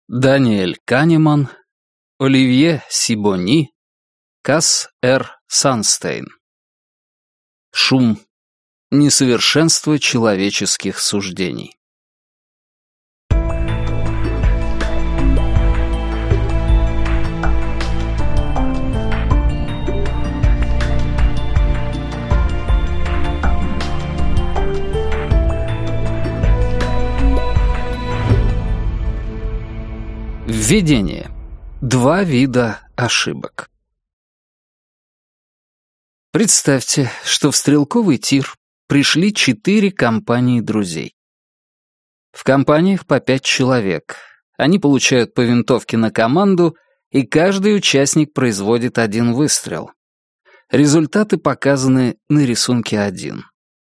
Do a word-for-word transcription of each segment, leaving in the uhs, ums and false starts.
Даниэль Канеман, Оливье Сибони, Касс Р. Санстейн. Шум. Несовершенство человеческих суждений. Введение. Два вида ошибок. Представьте, что в стрелковый тир пришли четыре компании друзей. В компаниях по пять человек. Они получают по винтовке на команду, и каждый участник производит один выстрел. Результаты показаны на рисунке один.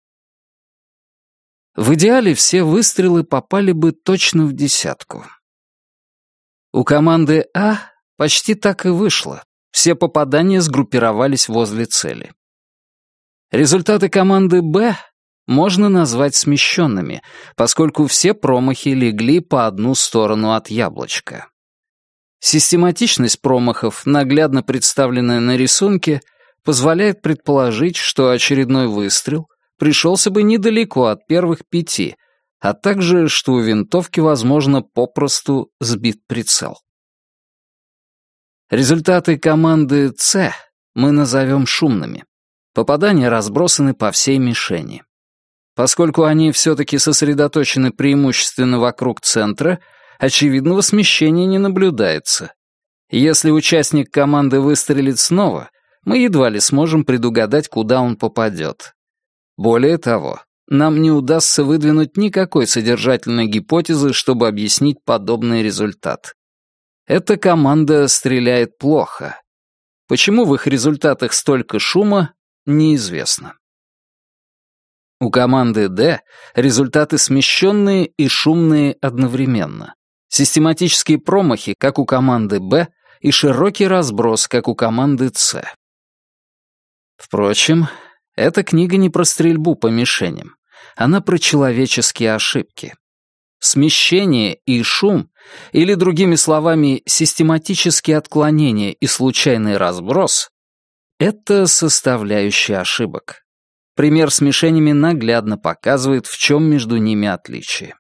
В идеале все выстрелы попали бы точно в десятку. У команды А почти так и вышло. Все попадания сгруппировались возле цели. Результаты команды Б можно назвать смещенными, поскольку все промахи легли по одну сторону от яблочка. Систематичность промахов, наглядно представленная на рисунке, позволяет предположить, что очередной выстрел пришелся бы недалеко от первых пяти, а также, что у винтовки, возможно, попросту сбит прицел. Результаты команды С мы назовем шумными. Попадания разбросаны по всей мишени. Поскольку они все-таки сосредоточены преимущественно вокруг центра, очевидного смещения не наблюдается. Если участник команды выстрелит снова, мы едва ли сможем предугадать, куда он попадет. Более того, нам не удастся выдвинуть никакой содержательной гипотезы, чтобы объяснить подобный результат. Эта команда стреляет плохо. Почему в их результатах столько шума, неизвестно. У команды Д результаты смещенные и шумные одновременно. Систематические промахи, как у команды Б, и широкий разброс, как у команды С. Впрочем, эта книга не про стрельбу по мишеням. Она про человеческие ошибки. Смещение и шум, или, другими словами, систематические отклонения и случайный разброс — это составляющие ошибок. Пример с мишенями наглядно показывает, в чем между ними отличие.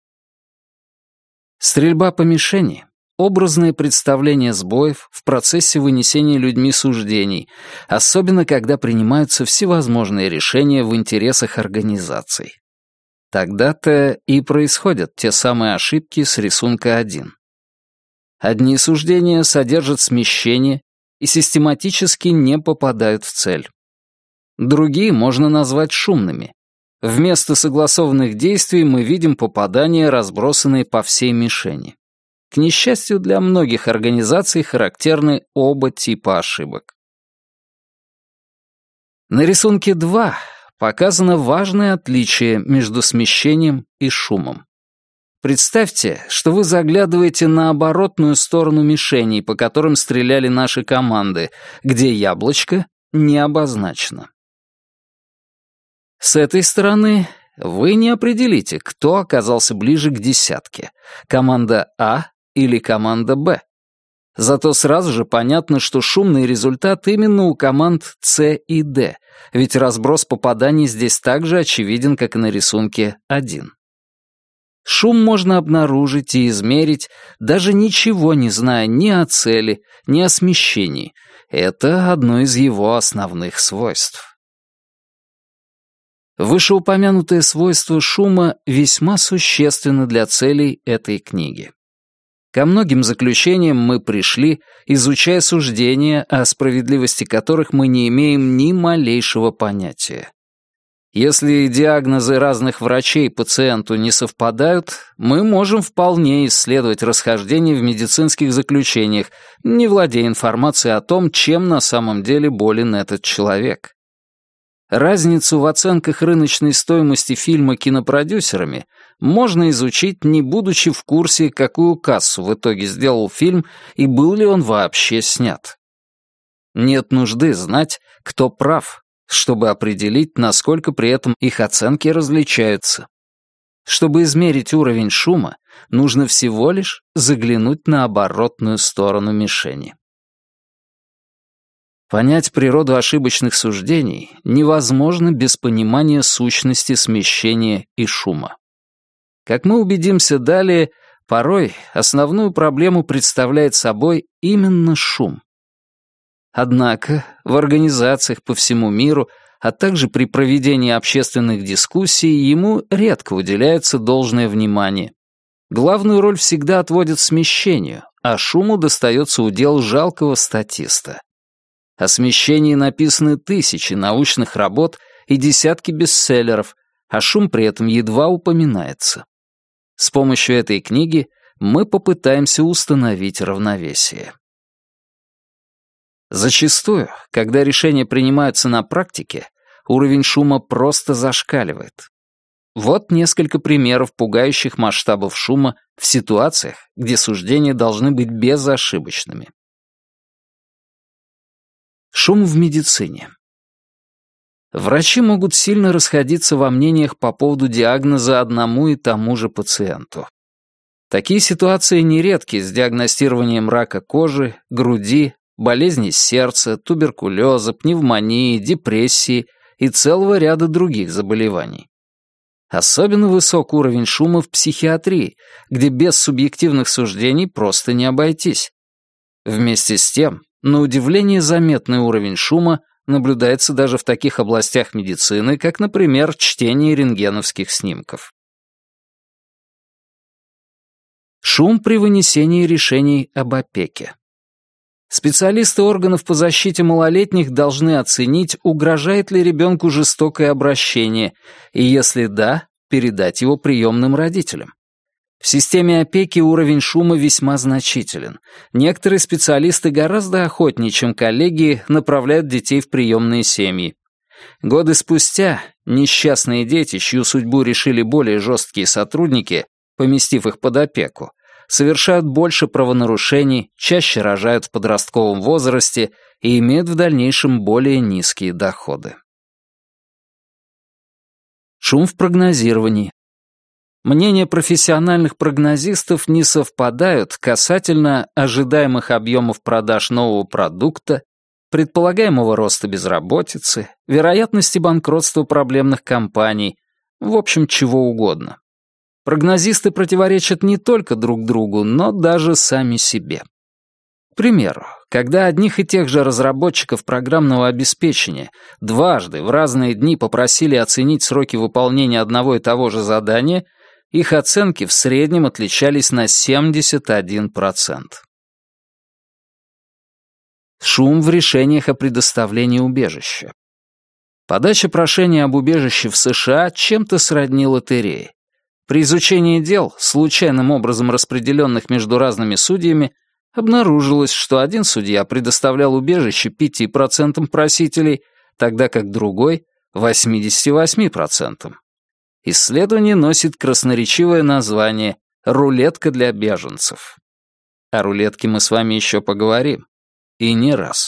Стрельба по мишени — образное представление сбоев в процессе вынесения людьми суждений, особенно когда принимаются всевозможные решения в интересах организаций. Тогда-то и происходят те самые ошибки с рисунка один. Одни суждения содержат смещение и систематически не попадают в цель. Другие можно назвать шумными. Вместо согласованных действий мы видим попадания, разбросанные по всей мишени. К несчастью, для многих организаций характерны оба типа ошибок. На рисунке два показано важное отличие между смещением и шумом. Представьте, что вы заглядываете на оборотную сторону мишеней, по которым стреляли наши команды, где яблочко не обозначено. С этой стороны вы не определите, кто оказался ближе к десятке — команда А или команда Б. Зато сразу же понятно, что шумный результат именно у команд С и Д, ведь разброс попаданий здесь так же очевиден, как и на рисунке один. Шум можно обнаружить и измерить, даже ничего не зная ни о цели, ни о смещении. Это одно из его основных свойств. Вышеупомянутое свойство шума весьма существенно для целей этой книги. Ко многим заключениям мы пришли, изучая суждения, о справедливости которых мы не имеем ни малейшего понятия. Если диагнозы разных врачей пациенту не совпадают, мы можем вполне исследовать расхождения в медицинских заключениях, не владея информацией о том, чем на самом деле болен этот человек. Разницу в оценках рыночной стоимости фильма кинопродюсерами можно изучить, не будучи в курсе, какую кассу в итоге сделал фильм и был ли он вообще снят. Нет нужды знать, кто прав, чтобы определить, насколько при этом их оценки различаются. Чтобы измерить уровень шума, Нужно всего лишь заглянуть на оборотную сторону мишени. Понять природу ошибочных суждений невозможно без понимания сущности смещения и шума. Как мы убедимся далее, порой основную проблему представляет собой именно шум. Однако в организациях по всему миру, а также при проведении общественных дискуссий ему редко уделяется должное внимание. Главную роль всегда отводят смещению, а шуму достается удел жалкого статиста. О смещении написаны тысячи научных работ и десятки бестселлеров, а шум при этом едва упоминается. С помощью этой книги мы попытаемся установить равновесие. Зачастую, когда решения принимаются на практике, уровень шума просто зашкаливает. Вот несколько примеров пугающих масштабов шума в ситуациях, где суждения должны быть безошибочными. Шум в медицине. Врачи могут сильно расходиться во мнениях по поводу диагноза одному и тому же пациенту. Такие ситуации нередки с диагностированием рака кожи, груди, болезней сердца, туберкулеза, пневмонии, депрессии и целого ряда других заболеваний. Особенно высок уровень шума в психиатрии, где без субъективных суждений просто не обойтись. Вместе с тем, на удивление заметный уровень шума наблюдается даже в таких областях медицины, как, например, чтение рентгеновских снимков. Шум при вынесении решений об опеке. Специалисты органов по защите малолетних должны оценить, угрожает ли ребенку жестокое обращение, и если да, передать его приемным родителям. В системе опеки уровень шума весьма значителен. Некоторые специалисты гораздо охотнее, чем коллеги, направляют детей в приемные семьи. Годы спустя несчастные дети, чью судьбу решили более жесткие сотрудники, поместив их под опеку, совершают больше правонарушений, чаще рожают в подростковом возрасте и имеют в дальнейшем более низкие доходы. Шум в прогнозировании. Мнения профессиональных прогнозистов не совпадают касательно ожидаемых объемов продаж нового продукта, предполагаемого роста безработицы, вероятности банкротства проблемных компаний, в общем, чего угодно. Прогнозисты противоречат не только друг другу, но даже сами себе. К примеру, когда одних и тех же разработчиков программного обеспечения дважды в разные дни попросили оценить сроки выполнения одного и того же задания, их оценки в среднем отличались на семьдесят один процент. Шум в решениях о предоставлении убежища. Подача прошения об убежище в США чем-то сродни лотерее. При изучении дел, случайным образом распределенных между разными судьями, обнаружилось, что один судья предоставлял убежище пяти процентам просителей, тогда как другой — восьмидесяти восьми процентам. Исследование носит красноречивое название «Рулетка для беженцев». О рулетке мы с вами еще поговорим. И не раз.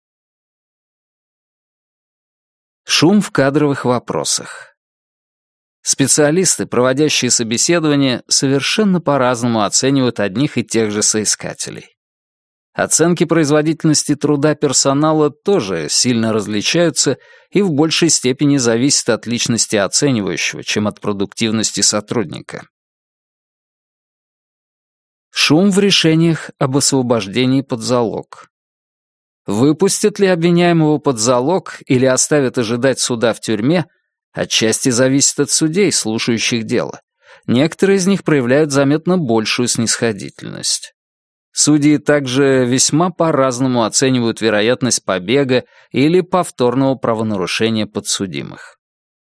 Шум в кадровых вопросах. Специалисты, проводящие собеседования, совершенно по-разному оценивают одних и тех же соискателей. Оценки производительности труда персонала тоже сильно различаются и в большей степени зависят от личности оценивающего, чем от продуктивности сотрудника. Шум в решениях об освобождении под залог. Выпустят ли обвиняемого под залог или оставят ожидать суда в тюрьме, отчасти зависит от судей, слушающих дело. Некоторые из них проявляют заметно большую снисходительность. Судьи также весьма по-разному оценивают вероятность побега или повторного правонарушения подсудимых.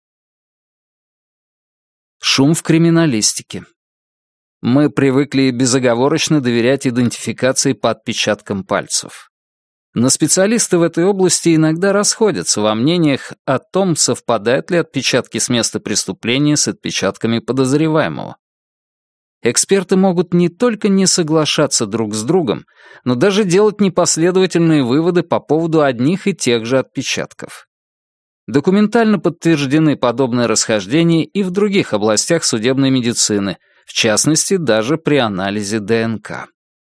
Шум в криминалистике. Мы привыкли безоговорочно доверять идентификации по отпечаткам пальцев. Но специалисты в этой области иногда расходятся во мнениях о том, совпадают ли отпечатки с места преступления с отпечатками подозреваемого. Эксперты могут не только не соглашаться друг с другом, но даже делать непоследовательные выводы по поводу одних и тех же отпечатков. Документально подтверждены подобные расхождения и в других областях судебной медицины, в частности, даже при анализе ДНК.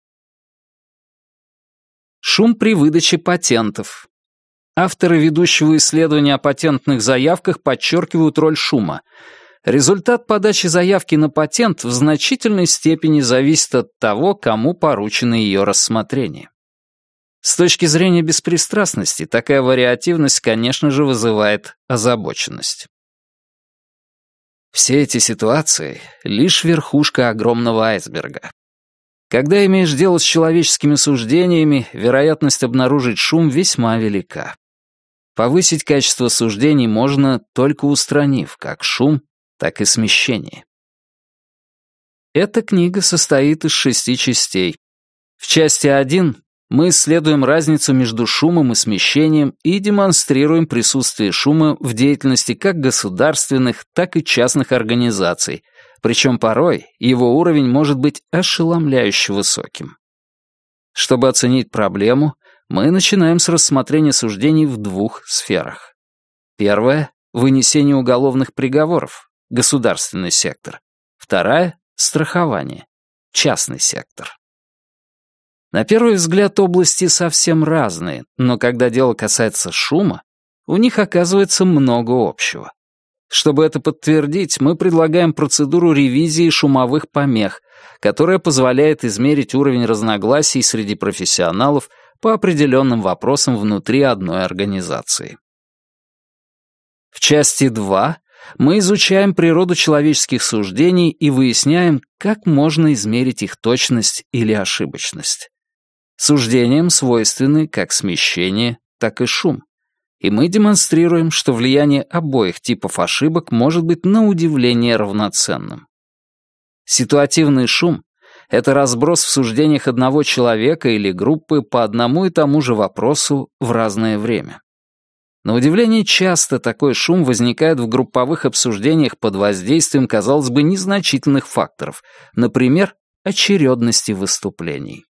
Шум при выдаче патентов. Авторы ведущего исследования о патентных заявках подчеркивают роль шума. Результат подачи заявки на патент в значительной степени зависит от того, кому поручено ее рассмотрение. С точки зрения беспристрастности, такая вариативность, конечно же, вызывает озабоченность. Все эти ситуации — лишь верхушка огромного айсберга. Когда имеешь дело с человеческими суждениями, вероятность обнаружить шум весьма велика. Повысить качество суждений можно, только устранив как шум, так и смещение. Эта книга состоит из шести частей. В части один мы исследуем разницу между шумом и смещением и демонстрируем присутствие шума в деятельности как государственных, так и частных организаций, причем порой его уровень может быть ошеломляюще высоким. Чтобы оценить проблему, мы начинаем с рассмотрения суждений в двух сферах. Первая — вынесение уголовных приговоров, государственный сектор. Вторая — страхование, частный сектор. На первый взгляд области совсем разные, но когда дело касается шума, у них оказывается много общего. Чтобы это подтвердить, мы предлагаем процедуру ревизии шумовых помех, которая позволяет измерить уровень разногласий среди профессионалов по определенным вопросам внутри одной организации. В части два мы изучаем природу человеческих суждений и выясняем, как можно измерить их точность или ошибочность. Суждениям свойственны как смещение, так и шум. И мы демонстрируем, что влияние обоих типов ошибок может быть на удивление равноценным. Ситуативный шум — это разброс в суждениях одного человека или группы по одному и тому же вопросу в разное время. На удивление часто такой шум возникает в групповых обсуждениях под воздействием, казалось бы, незначительных факторов, например, очередности выступлений.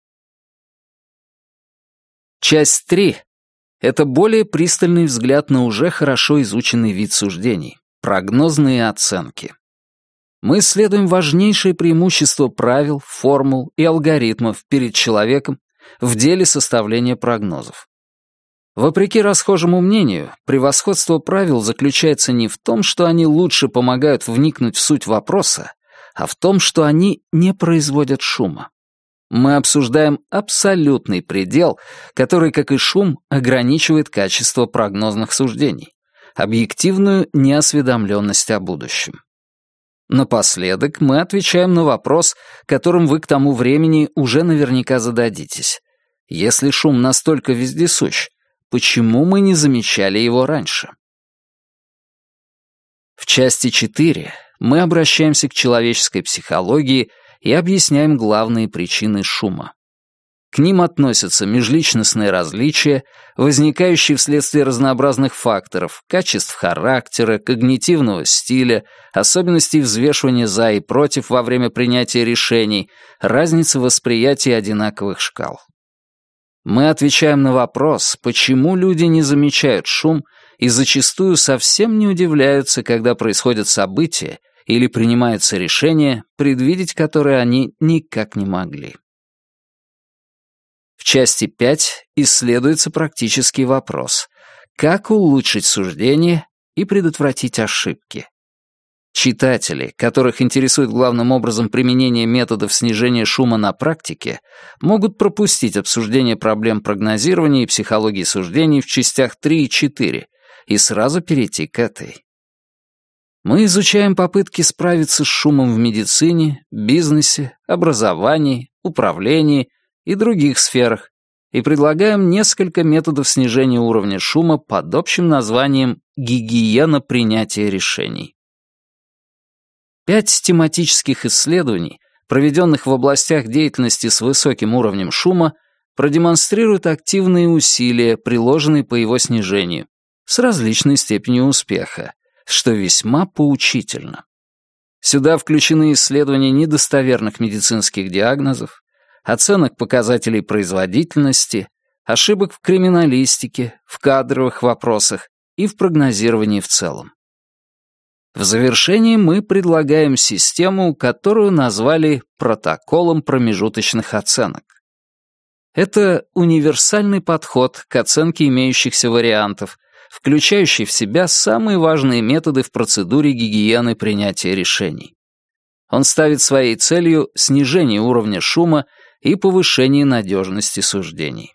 Часть три — это более пристальный взгляд на уже хорошо изученный вид суждений — прогнозные оценки. Мы исследуем важнейшие преимущества правил, формул и алгоритмов перед человеком в деле составления прогнозов. Вопреки расхожему мнению, превосходство правил заключается не в том, что они лучше помогают вникнуть в суть вопроса, а в том, что они не производят шума. Мы обсуждаем абсолютный предел, который, как и шум, ограничивает качество прогнозных суждений, объективную неосведомленность о будущем. Напоследок мы отвечаем на вопрос, которым вы к тому времени уже наверняка зададитесь. Если шум настолько вездесущ, почему мы не замечали его раньше? В части четыре мы обращаемся к человеческой психологии и объясняем главные причины шума. К ним относятся межличностные различия, возникающие вследствие разнообразных факторов, качеств характера, когнитивного стиля, особенностей взвешивания за и против во время принятия решений, разницы восприятия одинаковых шкал. Мы отвечаем на вопрос, почему люди не замечают шум и зачастую совсем не удивляются, когда происходят события или принимаются решения, предвидеть которые они никак не могли. В части пять исследуется практический вопрос: как улучшить суждение и предотвратить ошибки? Читатели, которых интересует главным образом применение методов снижения шума на практике, могут пропустить обсуждение проблем прогнозирования и психологии суждений в частях три и четыре и сразу перейти к этой. Мы изучаем попытки справиться с шумом в медицине, бизнесе, образовании, управлении и других сферах и предлагаем несколько методов снижения уровня шума под общим названием «гигиена принятия решений». Пять тематических исследований, проведенных в областях деятельности с высоким уровнем шума, продемонстрируют активные усилия, приложенные по его снижению, с различной степенью успеха, что весьма поучительно. Сюда включены исследования недостоверных медицинских диагнозов, оценок показателей производительности, ошибок в криминалистике, в кадровых вопросах и в прогнозировании в целом. В завершении мы предлагаем систему, которую назвали протоколом промежуточных оценок. Это универсальный подход к оценке имеющихся вариантов, включающий в себя самые важные методы в процедуре гигиены принятия решений. Он ставит своей целью снижение уровня шума и повышение надежности суждений.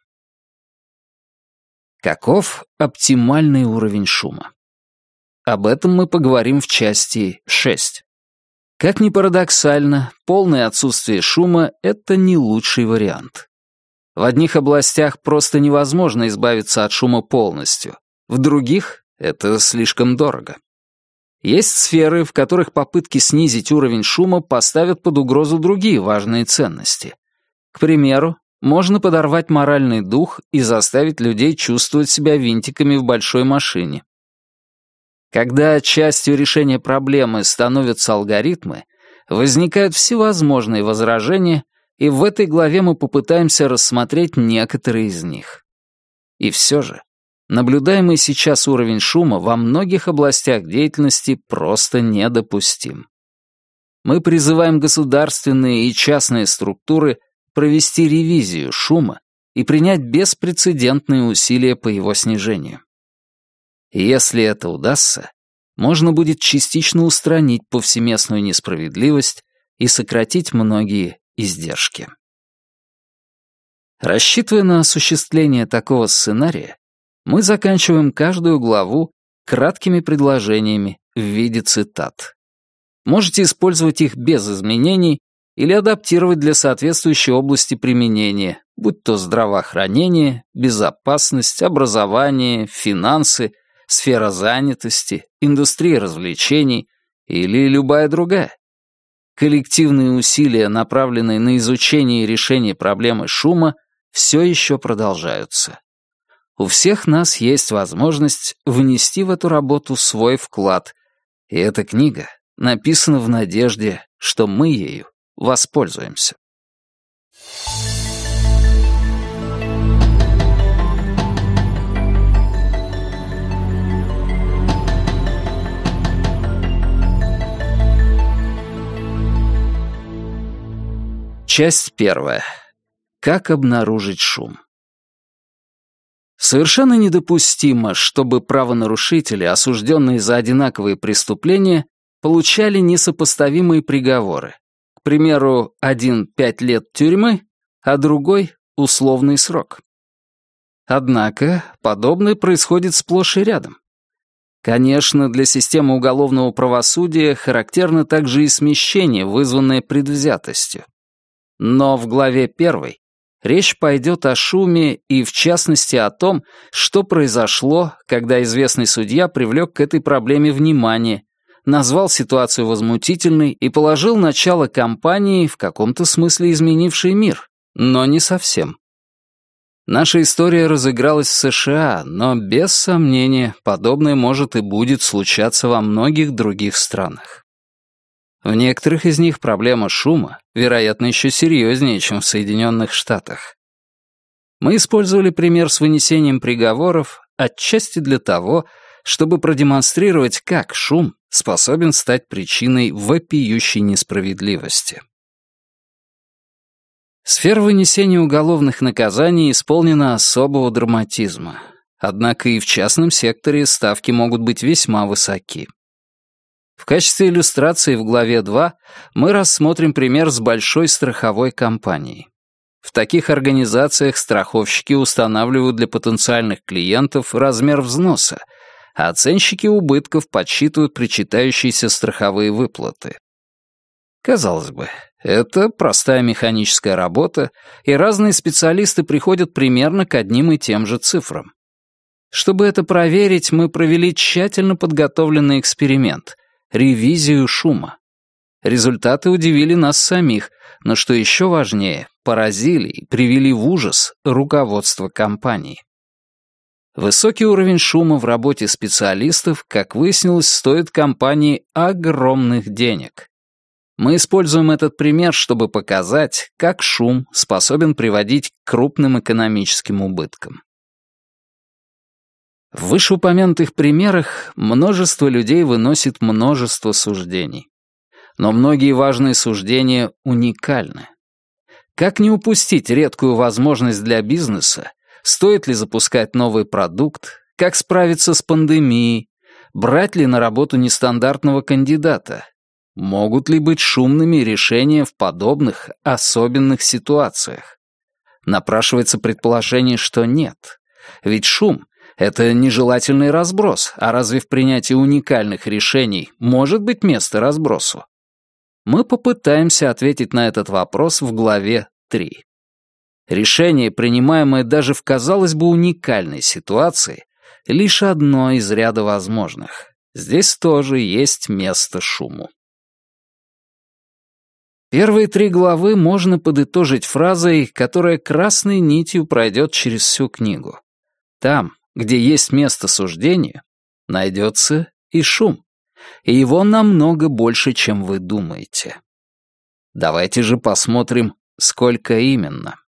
Каков оптимальный уровень шума? Об этом мы поговорим в части шесть. Как ни парадоксально, полное отсутствие шума — это не лучший вариант. В одних областях просто невозможно избавиться от шума полностью, в других — это слишком дорого. Есть сферы, в которых попытки снизить уровень шума поставят под угрозу другие важные ценности. К примеру, можно подорвать моральный дух и заставить людей чувствовать себя винтиками в большой машине. Когда частью решения проблемы становятся алгоритмы, возникают всевозможные возражения, и в этой главе мы попытаемся рассмотреть некоторые из них. И все же, наблюдаемый сейчас уровень шума во многих областях деятельности просто недопустим. Мы призываем государственные и частные структуры провести ревизию шума и принять беспрецедентные усилия по его снижению. Если это удастся, можно будет частично устранить повсеместную несправедливость и сократить многие издержки. Рассчитывая на осуществление такого сценария, мы заканчиваем каждую главу краткими предложениями в виде цитат. Можете использовать их без изменений или адаптировать для соответствующей области применения, будь то здравоохранение, безопасность, образование, финансы, сфера занятости, индустрия развлечений или любая другая. Коллективные усилия, направленные на изучение и решение проблемы шума, все еще продолжаются. У всех нас есть возможность внести в эту работу свой вклад, и эта книга написана в надежде, что мы ею воспользуемся. Часть первая. Как обнаружить шум? Совершенно недопустимо, чтобы правонарушители, осужденные за одинаковые преступления, получали несопоставимые приговоры. К примеру, один — пять лет тюрьмы, а другой — условный срок. Однако подобное происходит сплошь и рядом. Конечно, для системы уголовного правосудия характерно также и смещение, вызванное предвзятостью. Но в главе первой речь пойдет о шуме и, в частности, о том, что произошло, когда известный судья привлек к этой проблеме внимание, назвал ситуацию возмутительной и положил начало кампании, в каком-то смысле изменившей мир, но не совсем. Наша история разыгралась в США, но, без сомнения, подобное может и будет случаться во многих других странах. В некоторых из них проблема шума, вероятно, еще серьезнее, чем в Соединенных Штатах. Мы использовали пример с вынесением приговоров отчасти для того, чтобы продемонстрировать, как шум способен стать причиной вопиющей несправедливости. Сфера вынесения уголовных наказаний исполнена особого драматизма, однако и в частном секторе ставки могут быть весьма высоки. В качестве иллюстрации в главе два мы рассмотрим пример с большой страховой компанией. В таких организациях страховщики устанавливают для потенциальных клиентов размер взноса, а оценщики убытков подсчитывают причитающиеся страховые выплаты. Казалось бы, это простая механическая работа, и разные специалисты приходят примерно к одним и тем же цифрам. Чтобы это проверить, мы провели тщательно подготовленный эксперимент — ревизию шума. Результаты удивили нас самих, но, что еще важнее, поразили и привели в ужас руководство компании. Высокий уровень шума в работе специалистов, как выяснилось, стоит компании огромных денег. Мы используем этот пример, чтобы показать, как шум способен приводить к крупным экономическим убыткам. В вышеупомянутых примерах множество людей выносит множество суждений. Но многие важные суждения уникальны. Как не упустить редкую возможность для бизнеса? Стоит ли запускать новый продукт? Как справиться с пандемией? Брать ли на работу нестандартного кандидата? Могут ли быть шумными решения в подобных особенных ситуациях? Напрашивается предположение, что нет. Ведь шум — это нежелательный разброс, а разве в принятии уникальных решений может быть место разбросу? Мы попытаемся ответить на этот вопрос в главе три. Решение, принимаемое даже в, казалось бы, уникальной ситуации, лишь одно из ряда возможных. Здесь тоже есть место шуму. Первые три главы можно подытожить фразой, которая красной нитью пройдет через всю книгу. Там, где есть место суждению, найдется и шум. И его намного больше, чем вы думаете. Давайте же посмотрим, сколько именно.